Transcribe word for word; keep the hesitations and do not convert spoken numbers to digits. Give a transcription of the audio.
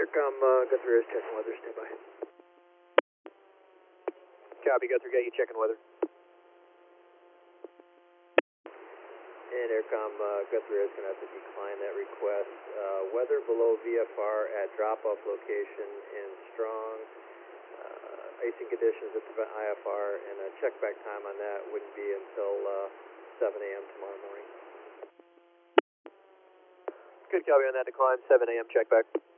Intercom, uh, Guthrie is checking weather, stand by. Copy, Guthrie, got you checking weather. Intercom, uh, Guthrie is going to have to decline that request. Uh, weather below V F R at drop-off location in strong uh, icing conditions that prevent I F R, and a check-back time on that wouldn't be until uh, seven A M tomorrow morning. Good copy on that decline, seven A M check-back.